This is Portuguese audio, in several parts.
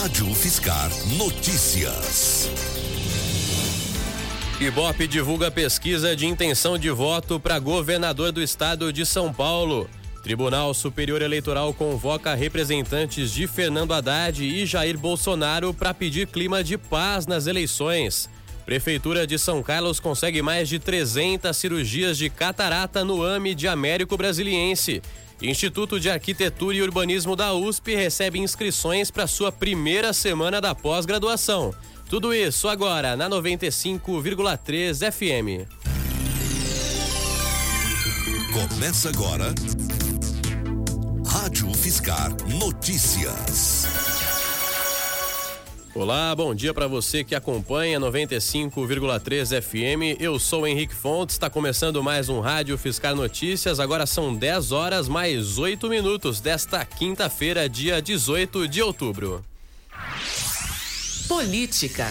Rádio Fiscar Notícias. Ibope divulga pesquisa de intenção de voto para governador do estado de São Paulo. Tribunal Superior Eleitoral convoca representantes de Fernando Haddad e Jair Bolsonaro para pedir clima de paz nas eleições. Prefeitura de São Carlos consegue mais de 300 cirurgias de catarata no AME de Américo Brasiliense. Instituto de Arquitetura e Urbanismo da USP recebe inscrições para sua primeira semana da pós-graduação. Tudo isso agora na 95,3 FM. Começa agora Rádio Fiscar Notícias. Olá, bom dia para você que acompanha 95,3 FM. Eu sou o Henrique Fontes, está começando mais um Rádio Fiscar Notícias. Agora são 10 horas mais 8 minutos desta quinta-feira, dia 18 de outubro. Política.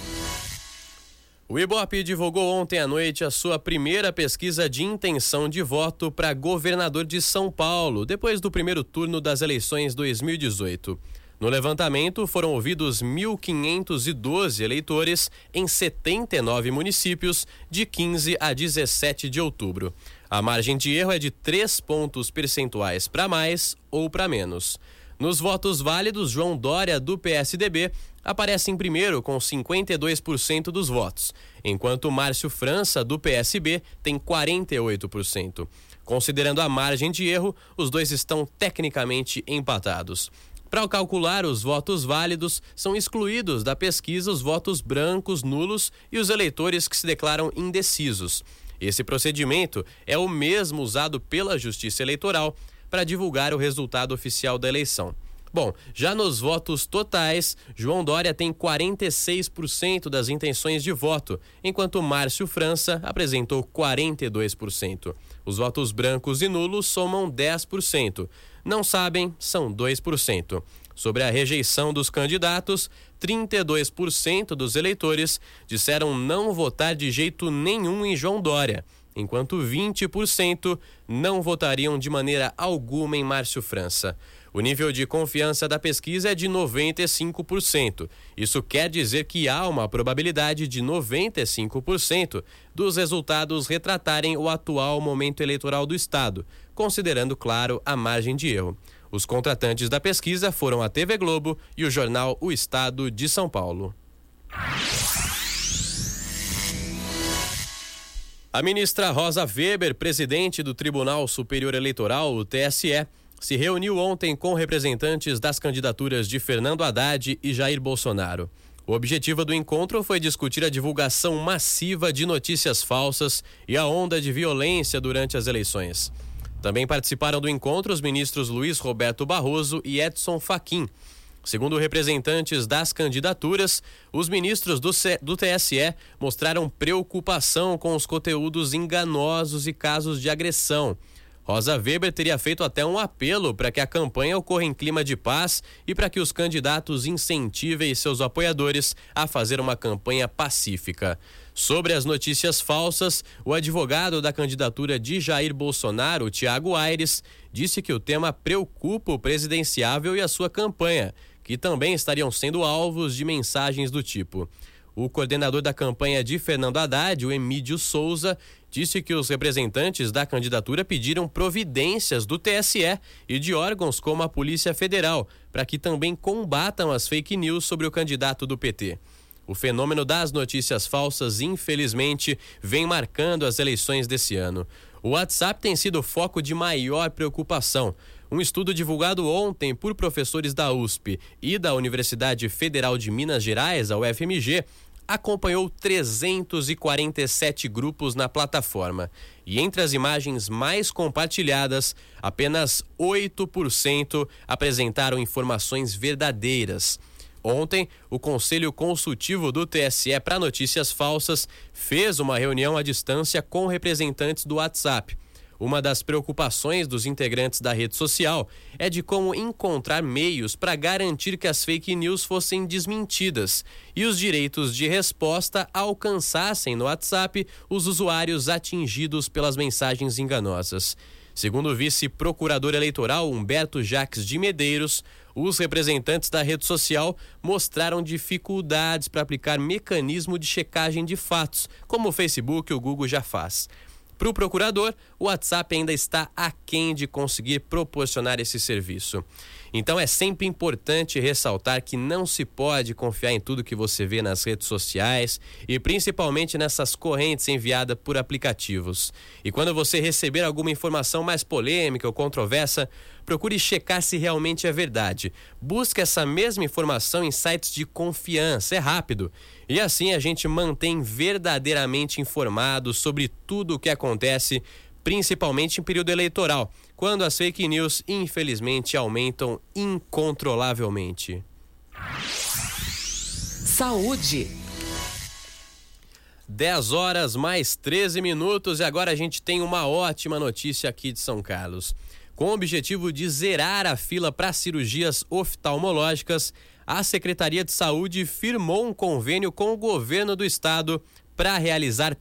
O Ibope divulgou ontem à noite a sua primeira pesquisa de intenção de voto para governador de São Paulo, depois do primeiro turno das eleições 2018. No levantamento, foram ouvidos 1.512 eleitores em 79 municípios, de 15 a 17 de outubro. A margem de erro é de 3 pontos percentuais para mais ou para menos. Nos votos válidos, João Dória, do PSDB, aparece em primeiro com 52% dos votos, enquanto Márcio França, do PSB, tem 48%. Considerando a margem de erro, os dois estão tecnicamente empatados. Para calcular os votos válidos, são excluídos da pesquisa os votos brancos, nulos e os eleitores que se declaram indecisos. Esse procedimento é o mesmo usado pela Justiça Eleitoral para divulgar o resultado oficial da eleição. Bom, já nos votos totais, João Dória tem 46% das intenções de voto, enquanto Márcio França apresentou 42%. Os votos brancos e nulos somam 10%. Não sabem, são 2%. Sobre a rejeição dos candidatos, 32% dos eleitores disseram não votar de jeito nenhum em João Dória, enquanto 20% não votariam de maneira alguma em Márcio França. O nível de confiança da pesquisa é de 95%. Isso quer dizer que há uma probabilidade de 95% dos resultados retratarem o atual momento eleitoral do Estado, considerando, claro, a margem de erro. Os contratantes da pesquisa foram a TV Globo e o jornal O Estado de São Paulo. A ministra Rosa Weber, presidente do Tribunal Superior Eleitoral, o TSE, se reuniu ontem com representantes das candidaturas de Fernando Haddad e Jair Bolsonaro. O objetivo do encontro foi discutir a divulgação massiva de notícias falsas e a onda de violência durante as eleições. Também participaram do encontro os ministros Luiz Roberto Barroso e Edson Fachin. Segundo representantes das candidaturas, os ministros do TSE mostraram preocupação com os conteúdos enganosos e casos de agressão. Rosa Weber teria feito até um apelo para que a campanha ocorra em clima de paz e para que os candidatos incentivem seus apoiadores a fazer uma campanha pacífica. Sobre as notícias falsas, o advogado da candidatura de Jair Bolsonaro, Tiago Aires, disse que o tema preocupa o presidenciável e a sua campanha, que também estariam sendo alvos de mensagens do tipo. O coordenador da campanha de Fernando Haddad, o Emídio Souza, disse que os representantes da candidatura pediram providências do TSE e de órgãos como a Polícia Federal para que também combatam as fake news sobre o candidato do PT. O fenômeno das notícias falsas, infelizmente, vem marcando as eleições desse ano. O WhatsApp tem sido foco de maior preocupação. Um estudo divulgado ontem por professores da USP e da Universidade Federal de Minas Gerais, a UFMG, acompanhou 347 grupos na plataforma. E entre as imagens mais compartilhadas, apenas 8% apresentaram informações verdadeiras. Ontem, o Conselho Consultivo do TSE para Notícias Falsas fez uma reunião à distância com representantes do WhatsApp. Uma das preocupações dos integrantes da rede social é de como encontrar meios para garantir que as fake news fossem desmentidas e os direitos de resposta alcançassem no WhatsApp os usuários atingidos pelas mensagens enganosas. Segundo o vice-procurador eleitoral Humberto Jacques de Medeiros, os representantes da rede social mostraram dificuldades para aplicar mecanismo de checagem de fatos, como o Facebook e o Google já faz. Para o procurador, o WhatsApp ainda está aquém de conseguir proporcionar esse serviço. Então é sempre importante ressaltar que não se pode confiar em tudo que você vê nas redes sociais e principalmente nessas correntes enviadas por aplicativos. E quando você receber alguma informação mais polêmica ou controversa, procure checar se realmente é verdade. Busque essa mesma informação em sites de confiança, é rápido. E assim a gente mantém verdadeiramente informado sobre tudo o que acontece, principalmente em período eleitoral, quando as fake news, infelizmente, aumentam incontrolavelmente. Saúde. 10h mais 13 e agora a gente tem uma ótima notícia aqui de São Carlos. Com o objetivo de zerar a fila para cirurgias oftalmológicas, a Secretaria de Saúde firmou um convênio com o governo do estado para realizar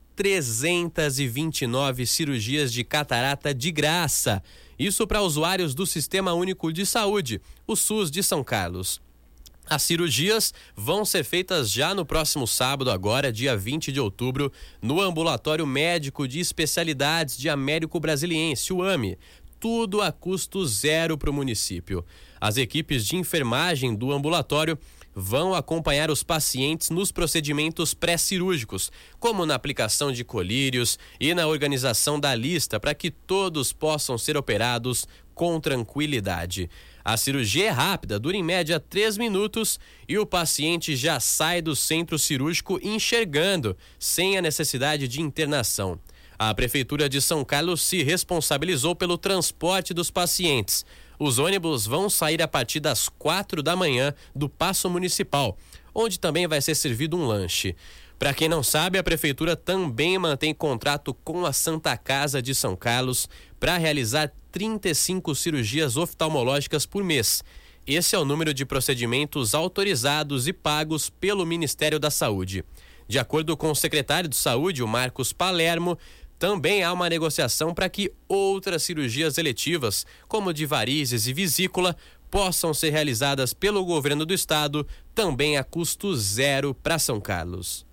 329 cirurgias de catarata de graça. Isso para usuários do Sistema Único de Saúde, o SUS de São Carlos. As cirurgias vão ser feitas já no próximo sábado, agora, dia 20 de outubro, no Ambulatório Médico de Especialidades de Américo Brasiliense, o AME. Tudo a custo zero para o município. As equipes de enfermagem do ambulatório vão acompanhar os pacientes nos procedimentos pré-cirúrgicos, como na aplicação de colírios e na organização da lista para que todos possam ser operados com tranquilidade. A cirurgia é rápida, dura em média 3 minutos e o paciente já sai do centro cirúrgico enxergando, sem a necessidade de internação. A Prefeitura de São Carlos se responsabilizou pelo transporte dos pacientes. Os ônibus vão sair a partir das 4 da manhã do Paço Municipal, onde também vai ser servido um lanche. Para quem não sabe, a Prefeitura também mantém contrato com a Santa Casa de São Carlos para realizar 35 cirurgias oftalmológicas por mês. Esse é o número de procedimentos autorizados e pagos pelo Ministério da Saúde. De acordo com o secretário de Saúde, o Marcos Palermo, também há uma negociação para que outras cirurgias eletivas, como de varizes e vesícula, possam ser realizadas pelo governo do estado, também a custo zero para São Carlos.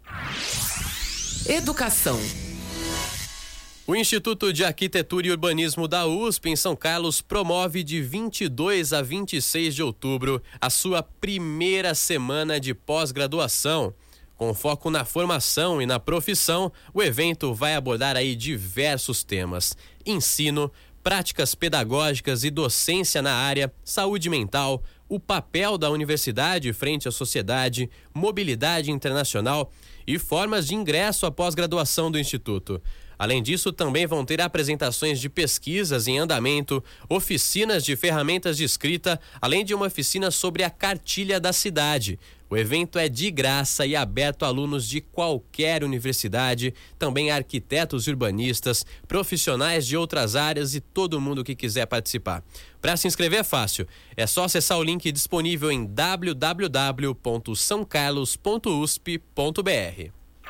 Educação. O Instituto de Arquitetura e Urbanismo da USP em São Carlos promove de 22 a 26 de outubro a sua primeira semana de pós-graduação. Com foco na formação e na profissão, o evento vai abordar aí diversos temas: ensino, práticas pedagógicas e docência na área, saúde mental, o papel da universidade frente à sociedade, mobilidade internacional e formas de ingresso à pós-graduação do Instituto. Além disso, também vão ter apresentações de pesquisas em andamento, oficinas de ferramentas de escrita, além de uma oficina sobre a cartilha da cidade. O evento é de graça e aberto a alunos de qualquer universidade, também arquitetos e urbanistas, profissionais de outras áreas e todo mundo que quiser participar. Para se inscrever é fácil, é só acessar o link disponível em www.saocarlos.usp.br.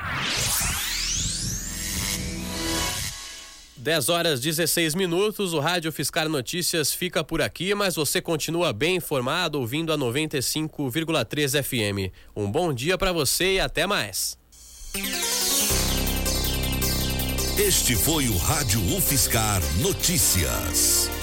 10h16, o Rádio Fiscar Notícias fica por aqui, mas você continua bem informado ouvindo a 95,3 FM. Um bom dia para você e até mais. Este foi o Rádio UFSCar Notícias.